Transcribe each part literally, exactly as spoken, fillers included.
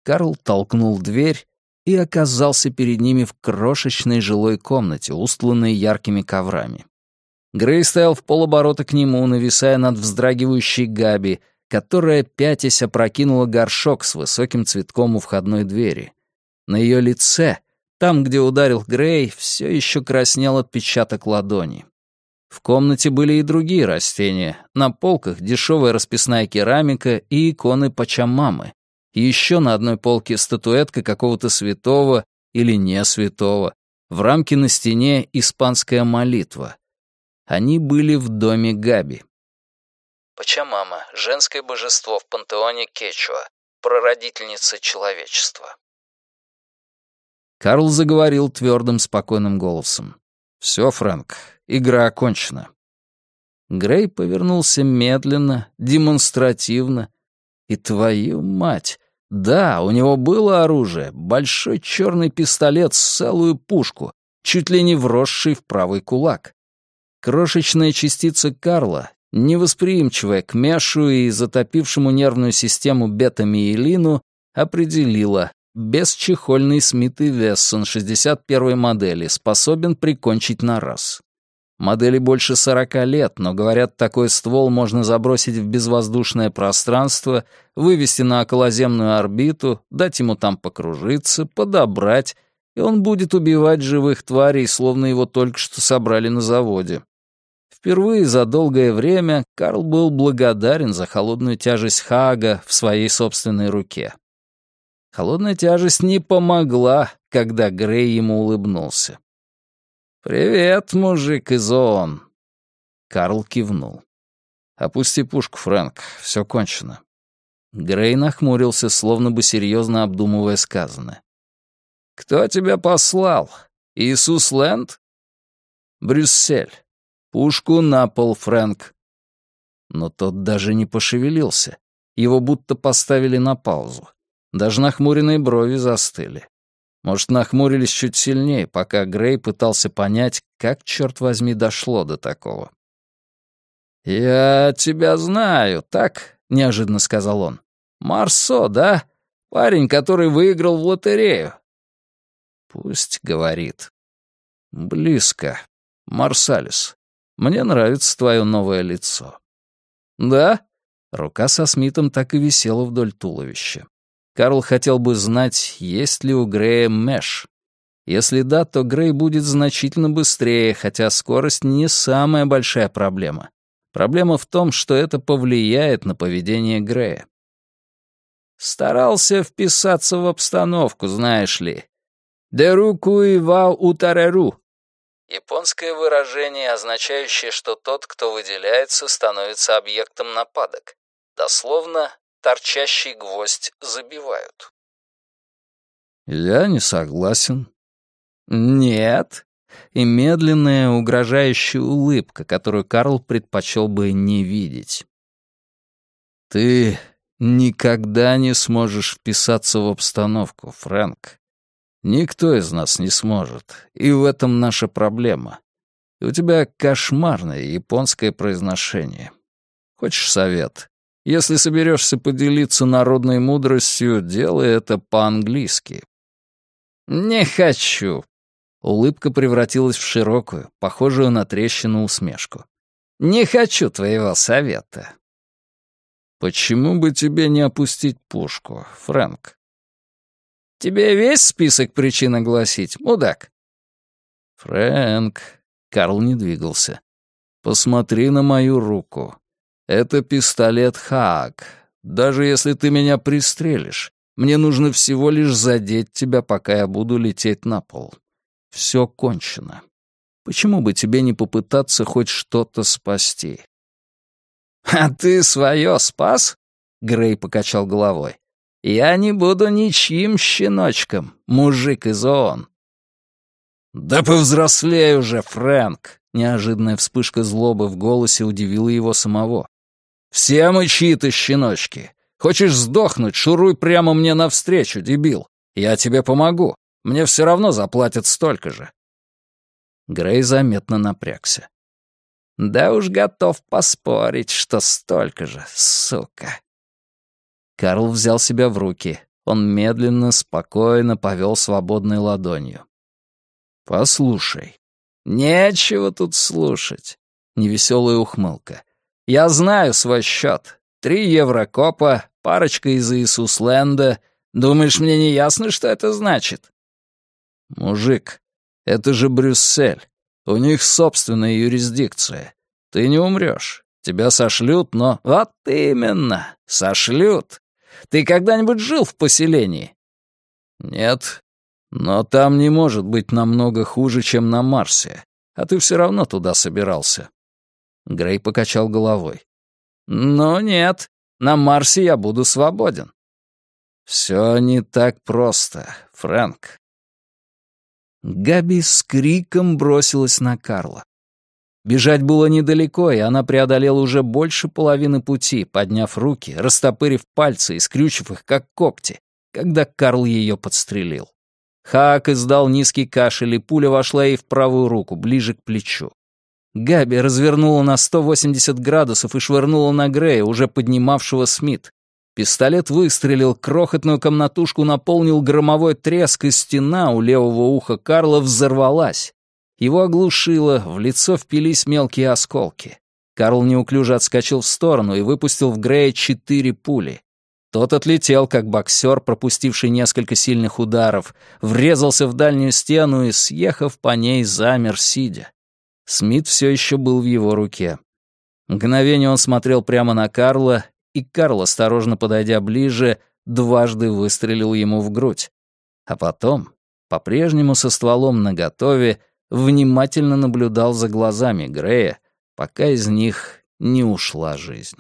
Карл толкнул дверь и оказался перед ними в крошечной жилой комнате, устланной яркими коврами. Грей стоял в полоборота к нему, нависая над вздрагивающей Габи, которая, пятясь, опрокинула горшок с высоким цветком у входной двери. На ее лице, там, где ударил Грей, все еще краснел отпечаток ладони. В комнате были и другие растения. На полках дешевая расписная керамика и иконы Пачамамы. И еще на одной полке статуэтка какого-то святого или не святого. В рамке на стене испанская молитва. Они были в доме Габи. Пачамама — женское божество в пантеоне Кечуа, прародительница человечества. Карл заговорил твердым, спокойным голосом. «Все, Фрэнк, игра окончена». Грей повернулся медленно, демонстративно. И твою мать! Да, у него было оружие, большой черный пистолет с целую пушку, чуть ли не вросший в правый кулак. Крошечная частица Карла, невосприимчивая к Мешу и затопившему нервную систему бета-миелину, определила: бесчехольный Смит и Вессон шестьдесят первой модели способен прикончить на раз. Модели больше сорока лет, но, говорят, такой ствол можно забросить в безвоздушное пространство, вывести на околоземную орбиту, дать ему там покружиться, подобрать, и он будет убивать живых тварей, словно его только что собрали на заводе. Впервые за долгое время Карл был благодарен за холодную тяжесть Хаага в своей собственной руке. Холодная тяжесть не помогла, когда Грей ему улыбнулся. «Привет, мужик из ООН!» Карл кивнул. «Опусти пушку, Фрэнк, все кончено». Грей нахмурился, словно бы серьезно обдумывая сказанное. «Кто тебя послал? Иисус Лэнд?» «Брюссель. Пушку на пол, Фрэнк». Но тот даже не пошевелился. Его будто поставили на паузу. Даже нахмуренные брови застыли. Может, нахмурились чуть сильнее, пока Грей пытался понять, как, черт возьми, дошло до такого. «Я тебя знаю, так?» — неожиданно сказал он. «Марсо, да? Парень, который выиграл в лотерею». «Пусть говорит». «Близко. Марсалис. Мне нравится твое новое лицо». «Да?» Рука со Смитом так и висела вдоль туловища. Карл хотел бы знать, есть ли у Грея Мэш. Если да, то Грей будет значительно быстрее, хотя скорость не самая большая проблема. Проблема в том, что это повлияет на поведение Грея. Старался вписаться в обстановку, знаешь ли. «Деру куи вау утареру». Японское выражение, означающее, что тот, кто выделяется, становится объектом нападок. Дословно, торчащий гвоздь забивают. Я не согласен. Нет. И медленная, угрожающая улыбка, которую Карл предпочел бы не видеть. Ты никогда не сможешь вписаться в обстановку, Фрэнк. Никто из нас не сможет, и в этом наша проблема. И у тебя кошмарное японское произношение. Хочешь совет? Если соберешься поделиться народной мудростью, делай это по-английски. Не хочу. Улыбка превратилась в широкую, похожую на трещину усмешку. Не хочу твоего совета. Почему бы тебе не опустить пушку, Фрэнк? Тебе весь список причин огласить, мудак? Фрэнк, Карл не двигался. Посмотри на мою руку. Это пистолет Хааг. Даже если ты меня пристрелишь, мне нужно всего лишь задеть тебя, пока я буду лететь на пол. Все кончено. Почему бы тебе не попытаться хоть что-то спасти? А ты свое спас? Грей покачал головой. Я не буду ничьим щеночком, мужик из ООН. Да повзрослей уже, Фрэнк! Неожиданная вспышка злобы в голосе удивила его самого. «Все мы чьи-то щеночки. Хочешь сдохнуть, шуруй прямо мне навстречу, дебил. Я тебе помогу. Мне все равно заплатят столько же». Грей заметно напрягся. «Да уж готов поспорить, что столько же, сука». Карл взял себя в руки. Он медленно, спокойно повел свободной ладонью. «Послушай». «Нечего тут слушать». Невеселая ухмылка. «Я знаю свой счет. Три еврокопа, парочка из Иисусленда. Думаешь, мне не ясно, что это значит?» «Мужик, это же Брюссель. У них собственная юрисдикция. Ты не умрешь. Тебя сошлют, но...» «Вот именно, сошлют. Ты когда-нибудь жил в поселении?» «Нет. Но там не может быть намного хуже, чем на Марсе. А ты все равно туда собирался». Грей покачал головой. «Ну нет, на Марсе я буду свободен». «Все не так просто, Фрэнк». Габи с криком бросилась на Карла. Бежать было недалеко, и она преодолела уже больше половины пути, подняв руки, растопырив пальцы и скрючив их, как когти, когда Карл ее подстрелил. Хаак издал низкий кашель, и пуля вошла ей в правую руку, ближе к плечу. Габи развернула на сто восемьдесят градусов и швырнула на Грея, уже поднимавшего Смит. Пистолет выстрелил, крохотную комнатушку наполнил громовой треск, и стена у левого уха Карла взорвалась. Его оглушило, в лицо впились мелкие осколки. Карл неуклюже отскочил в сторону и выпустил в Грея четыре пули. Тот отлетел, как боксер, пропустивший несколько сильных ударов, врезался в дальнюю стену и, съехав по ней, замер, сидя. Смит все еще был в его руке. Мгновение он смотрел прямо на Карла, и Карл, осторожно подойдя ближе, дважды выстрелил ему в грудь. А потом, по-прежнему со стволом наготове, внимательно наблюдал за глазами Грея, пока из них не ушла жизнь.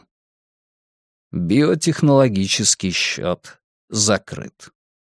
Биотехнологический счет закрыт.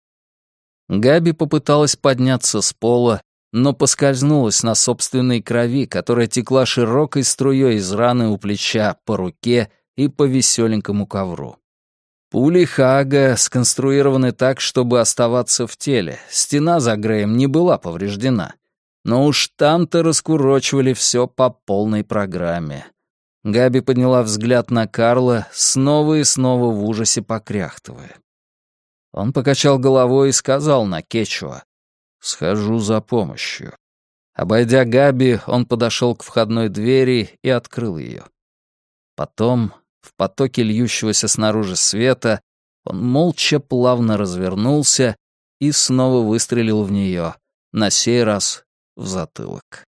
Габи попыталась подняться с пола, но поскользнулась на собственной крови, которая текла широкой струей из раны у плеча по руке и по веселенькому ковру. Пули Хаага сконструированы так, чтобы оставаться в теле. Стена за Греем не была повреждена. Но уж там-то раскурочивали все по полной программе. Габи подняла взгляд на Карла, снова и снова в ужасе покряхтывая. Он покачал головой и сказал на кечуа: «Схожу за помощью». Обойдя Габи, он подошел к входной двери и открыл ее. Потом, в потоке льющегося снаружи света, он молча плавно развернулся и снова выстрелил в нее, на сей раз в затылок.